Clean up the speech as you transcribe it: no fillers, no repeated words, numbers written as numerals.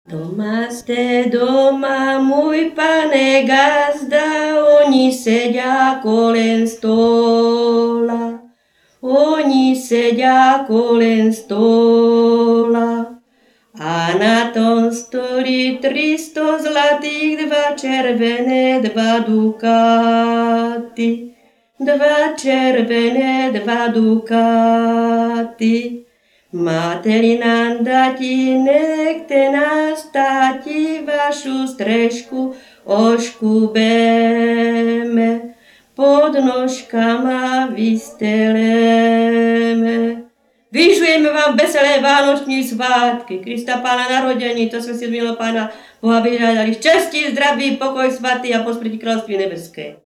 Doma ste doma, môj pane gazda, oni sedia kolen stola. Oni sedia kolen stola. A na tom stoli 300 zlatých, 2 červené, 2 dukáty. 2 červené, 2 dukáty. Máte-li nám dati, nechte nás táti, vašu strešku oškubeme, pod nožkama vysteleme. Vyžujeme vám veselé vánoční svátky, Krista Pána narodení, to sme si z milého Pána Boha vyhľadali. Šťastie, zdraví, pokoj svatý a po smrti kráľovství nebeské.